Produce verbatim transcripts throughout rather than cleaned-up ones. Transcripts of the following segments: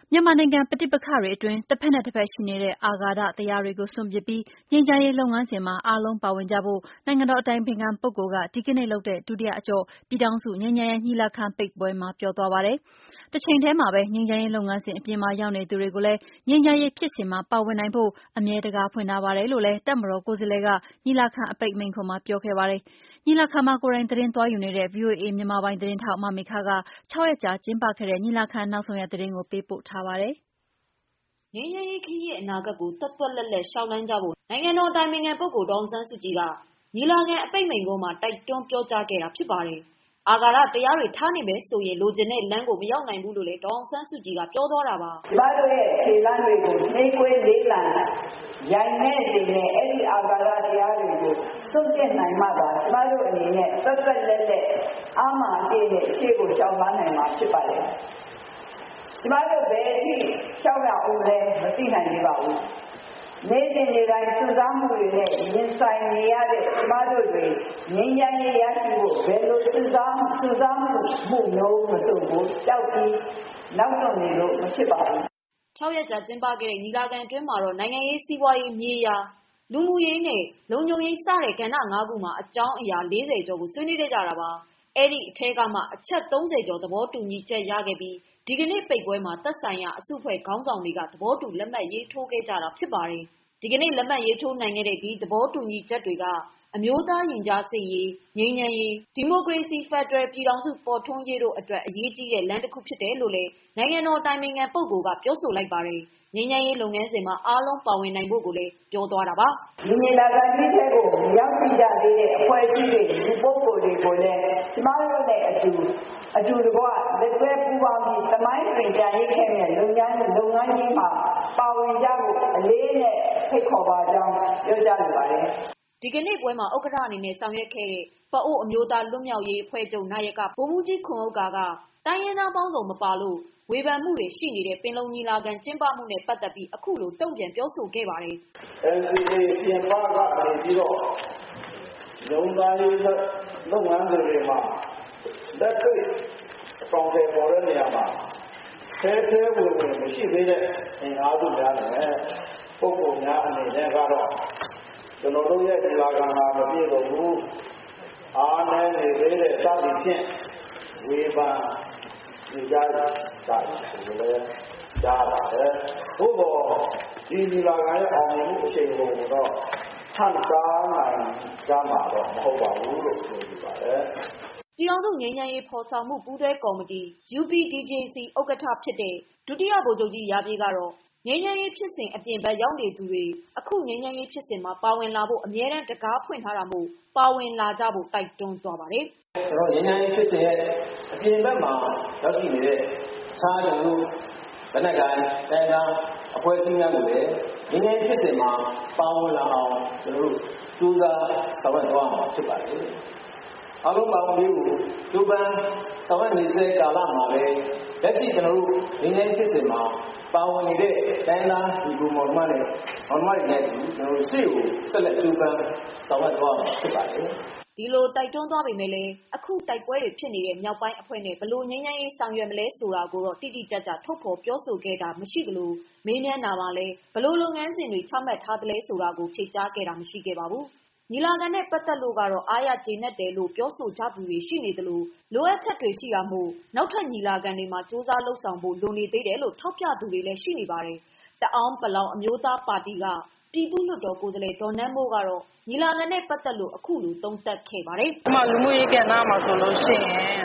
မြန်မာနိုင်ငံပဋိပက္ခတွေအတွင်းတစ်ဖက်နဲ့တစ်ဖက်ရှိနေတဲ့အာဃာတတရားတွေကိုစွန့်ပစ်ပြီးငြိမ်းချမ်းရေးလုပ်ငန်းစဉ်မှာအားလုံးပါဝင်ကြဖို့နိုင်ငံတော်အတိုင်ပင်ခံပုဂ္ဂိုလ်ကဒီကနေ့လုပ်တဲ့ဒုတိယအကျော့ပြည်ထောင်စုငြိမ်းချမ်းရေးညီလာခံပိတ်ပွဲမှာပြောသွားပါတယ်။တချိန်တည်းမှာပဲငြိမ်းချမ်းရေးလုပ်ငန်းစဉ်အပြင်မှာရောက်နေသူတွေကိုလည်းငြိမ်းချမ်းရေးဖြစ်စဉ်မှာပါဝင်နိုင်ဖို့အမြဲတကာဖွင့်ထားပါတယ်လို့လည်းတပ်မတော်ကိုယ်စားလှယ်ကညီလာခံအပိတ်မိန့်ခွန်းမှာပြောခဲ့ပါတယ်။ညီလာခံမှာကိုယ်တိုင်သတင်းသွားယူနေတဲ့ ဗွီအိုအေမြန်မာပိုင်းသတင်းထောက်မမေခက၆ရက်ကြာကျင်းပခဲ့တဲ့ညီလာခံနောက်ဆုံးရသတင်းကိုပေးပို့ထားပါတယ်။ငြိမ်းချမ်းရေးခရီးရဲ့အနာဂတ်ကိုသွက်သွက်လက်လက်ရှောက်လန်းကြဖို့နိုင်ငံတော်အတိုင်ပင်ခံပုဂ္ဂိုလ်ဒေါ်အောင်ဆန်းစုကြည်ကညီလာခံအပိတ်မိန့်ခွန်းမှာတိုက်တွန်းပြောကြားခဲ့တာဖြစ်ပါတယ်။အာဃာတတရားတွေထားနေမယ်ဆိုရင်လိုချင်တဲ့လမ်းကိုမရောက်နိုင်ဘူးလို့လည်းဒေါ်အောင်ဆန်းစုကြည်ကပြောသွားတာပါ။ကျမတို့ရဲ့ခြေလမ်းတွေကိုနှိမ့်ကွေးလေးလံရိုင်နေနေတဲ့အဲ့ဒီအာဃာတတရားတွေကိုစွန့်ပစ်နိုင်မှသာကျမတို့အနေနဲ့သွက်သွက်လက်လက်အာမအပြည့်နဲ့အခြေကိုရှောင်လန်းနိုင်မှာဖြစ်ပါတယ်။ကျမတို့ဘယ်အထိရှောက်ရအောင်လဲမသိနိုင်သေးပါဘူး။နေ့စဉ်နေ့တိုင်းစူးစမ်းမှုတွေနဲ့ရင်ဆိုင်နေရတဲ့ကျမတို့တွေငြိမ်းချမ်းရေးရရှိဖို့ဘယ်လိုစူးစမ်းစူးစမ်းမှုမှုမျိုးမဆိုဘူးကြောက်ပြီးနောက်တော့နေလို့မဖြစ်ပါဘူး။၆ရက်ကြာကျင်းပခဲ့တဲ့ညီလာခံအတွင်းမှာတော့နိုင်ငံရေးစီးပွားရေးမြေယာလူမှုရေးနဲ့လုံခြုံရေးစတဲ့ကဏ္ဍ၅ခုမှာအကြောင်းအရာ၄၀ကျော်ကိုဆွေးနွေးခဲ့ကြတာပါ။အဲ့ဒီအထက်ကမှအချက်၃၀ကျော်သဘောတူညီချက်ရခဲ့ပြီးဒီကနေ့ပိတ်ပွဲမှာသက်ဆိုင်ရာအစုအဖွဲ့ခေါင်းဆောင်တွေကသဘောတူလက်မှတ်ရေးထိုးခဲ့ကြတာဖြစ်ပါတယ်။ဒီကနေ့လက်မှတ်ရေးထိုးနိုင်ခဲ့တဲ့ဒီသဘောတူညီချက်တွေကအမျိုးသားရင်ကြားစေ့ရေးငြိမ်းချမ်းရေးဒီမိုကရေစီဖက်ဒရယ်ပြည်ထောင်စုပေါ်ထွန်းရေးတို့အတွက်အရေးကြီးတဲ့လမ်းတစ်ခုဖြစ်တယ်လို့လည်းနိုင်ငံတော်တိုင်ပင်ခံပုဂ္ဂိုလ်ကပြောဆိုလိုက်ပါတယ်။ငြိမ်းချမ်းရေးလုပ်ငန်းစဉ်မှာအားလုံးပါဝင်နိုင်ဖို့ကိုလည်းပြောသွားတာပါ။ဒီညီလာခံကြီးထဲကိုရောက်ရှိကြသေးတဲ့အဖွဲ့အစည်းတွေလူပုဂ္ဂိုလ်တွေကိုလည်းကျမတို့နဲ့အတူအတူတကွလက်တွဲပူးပေါင်းပြီးသမိုင်းတွင်ကြရေးခဲ့တဲ့လုပ်ငန်းလုပ်ငန်းကြီးမှာပါဝင်ကြဖို့အလေးနဲ့ဖိတ်ခေါ်ပါကြောင်းပြောကြားလိုပါတယ်။ဒီကနေ့ပွဲမှာဥက္ကဋ္ဌအနေနဲ့ဆောင်ရွက်ခဲ့တဲ့ပအို့အမျိုးသားလွတ်မြောက်ရေးအဖွဲ့ချုပ်နာယကဗိုလ်မှူးကြီးခွန်ဥက္ကာကတိုင်းရင်းသားပေါင်းစုံမပါလို့ဝေဖန်မှုတွေရှိနေတဲ့ပင်လုံညီလာခံကျင်းပမှုနဲ့ပတ်သက်ပြီးအခုလိုတုံ့ပြန်ပြောဆိုခဲ့ပါတယ်။ N C A ပြင်ပကနေပြီးတော့လုံသားရေးလုပ်ငန်းတွေမှာလက်တွေ့အကောင်အထည်ပေါ်တဲ့နေရာမှာဆဲဆဲဝင်ဝင်မရှိသေးတဲ့အင်အားစုများနဲ့ပုဂ္ဂိုလ်များအနေနဲ့ကတော့ကျွန်တော်တို့ရဲ့ဒီလာကံဟာမပြည့်စုံဘူးအားနည်းနေသေးတဲ့စသည်ဖြင့်ဝေဖန်ဒီကြားတာဒါလည်းကြားပါတယ်ဘုဘောဒီဒီလာကံရဲ့အောင်မြင်မှုအချိန်ကိုတော့ထပ်စားနိုင်ကြမှာတော့မဟုတ်ပါဘူးလို့ပြောပြပါတယ်ပြည်ထောင်စုငြိမ်းချမ်းရေးဖော်ဆောင်မှုပူးတွဲကော်မတီ U P D J C ဥက္ကဋ္ဌဖြစ်တဲ့ဒုတိယဗိုလ်ချုပ်ကြီးရာပြည့်ကတော့ငြိမ်းချမ်းရေးဖြစ်စဉ်အပြင်ဘက်ရောက်နေသူတွေအခုငြိမ်းချမ်းရေးဖြစ်စဉ်မှာပါဝင်လာဖို့အမြဲတမ်းတကားဖွင့်ထားတာမို့ပါဝင်လာကြဖို့တိုက်တွန်းသွားပါတယ်။ကျွန်တော်ငြိမ်းချမ်းရေးဖြစ်စဉ်ရဲ့အပြင်ဘက်မှာရောက်ရှိနေတဲ့ခြားရုံတို့ဗနက်ကိုင်းတိုင်းသားအဖွဲ့အစည်းများကိုလည်းငြိမ်းချမ်းရေးဖြစ်စဉ်မှာပါဝင်လာအောင်ကျွန်တော်တို့ကြိုးစားဆောင်ရွက်သွားမှာဖြစ်ပါတယ်။အားလုံးပါဝင်ရေးကိုကျိုးပန်းဆောင်ရွက်နေစေကာလမှာပဲလက်ရှိကျွန်တော်တို့ငြိမ်းချမ်းရေးဖြစ်စဉ်မှာပါဝင်နေတဲ့တိုင်းသားဒီကူမောင်မနဲ့မောင်မတွေနဲ့ကျွန်တော်တို့ရှေ့ကိုဆက်လက်ကြိုးပမ်းဆောင်ရွက်သွားမှာဖြစ်ပါတယ်။ဒီလိုတိုက်တွန်းသွားပေမဲ့လည်းအခုတိုက်ပွဲတွေဖြစ်နေတဲ့မြောက်ပိုင်းအဖွဲ့နဲ့ဘလို့ငြိမ်းချမ်းရေးဆောင်ရွက်မလဲဆိုတာကိုတော့တိတိကျကျထုတ်ဖော်ပြောဆိုခဲ့တာမရှိသလိုမေးမြန်းတာမှာလည်းဘလို့လုပ်ငန်းစဉ်တွေချမှတ်ထားသလဲဆိုတာကိုဖြေကြားခဲ့တာမရှိခဲ့ပါဘူး။ညီလာခံနဲ့ပတ်သက်လို့ကတော့အားရကျေနပ်တယ်လို့ပြောဆိုကြသူတွေရှိနေသလိုလိုအပ်ချက်တွေရှိတာမို့နောက်ထပ်ညီလာခံတွေမှာစူးစမ်းလှုပ်ဆောင်ဖို့လိုနေသေးတယ်လို့ထောက်ပြသူတွေလည်းရှိနေပါတယ်။တအောင်းပလောင်အမျိုးသားပါတီကပြည်သူ့လွှတ်တော်ကိုယ်စားလှယ်ဒေါ်နန်းမိုးကတော့ညီလာခံနဲ့ပတ်သက်လို့အခုလိုသုံးသပ်ခဲ့ပါတယ်။ဒီမှာလူမှုရေးကဏ္ဍမှာဆိုလို့ရှိရင်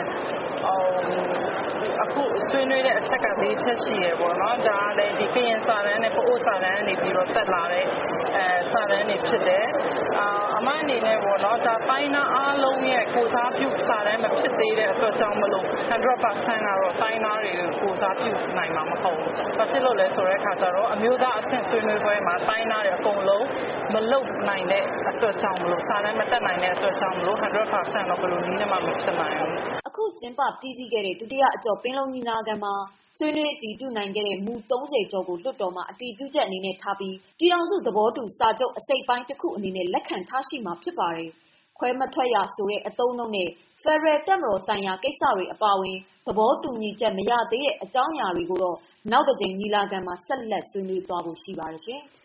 အခုဆွေးနွေးတဲ့အချက်ကလေးချက်ရှိရပေါ့နော်ဒါလည်းဒီကရင်စာတန်းနဲ့ပအိုးစာတန်းနေပြီးတော့တက်လာတဲ့အဲစာတန်းတွေဖြစ်တယ်အာအမအနေနဲ့ပေါ့နော်ဒါပိုင်းနာအားလုံးရဲ့ကိုစားပြုစာတန်းမဖြစ်သေးတဲ့အတွက်ကြောင့်မလို့one hundred percent ကတော့ပိုင်းနာတွေကိုကိုစားပြုနိုင်မှာမဟုတ်ဘူးဘာဖြစ်လို့လဲဆိုတဲ့အခါကျတော့အမျိုးသားအဆင့်ဆွေးနွေးပွဲမှာပိုင်းနာတွေအကုန်လုံးမလုပ်နိုင်တဲ့အတွက်ကြောင့်မလို့စာတန်းမတက်နိုင်တဲ့အတွက်ကြောင့်မလို့one hundred percent တော့ဘယ်လိုနည်းနဲ့မှမဖြစ်နိုင်ဘူးအခုကျင်းပပြီးစီးခဲ့တဲ့ဒုတိယအကျော့ပင်လုံညီလာခံမှာဆွေးနွေးအတည်ပြုနိုင်ခဲ့တဲ့မူသုံးဆယ်ကျော်ကိုလွှတ်တော်မှာအတည်ပြုချက်အနေနဲ့ထားပြီးပြည်ထောင်စုသဘောတူစာချုပ်အစိတ်ပိုင်းတစ်ခုအနေနဲ့လက်ခံထားရှိမှာဖြစ်ပါတယ်။ခွဲမထွက်ရဆိုတဲ့အသုံးအနှုန်းနဲ့ဖက်ဒရယ်တပ်မတော်ဆိုင်ရာကိစ္စတွေအပါအဝင်သဘောတူညီချက်မရသေးတဲ့အကြောင်းအရာတွေကိုတော့နောက်တစ်ကြိမ်ညီလာခံမှာဆက်လက်ဆွေးနွေးသွားဖို့ရှိပါတယ်ရှင်။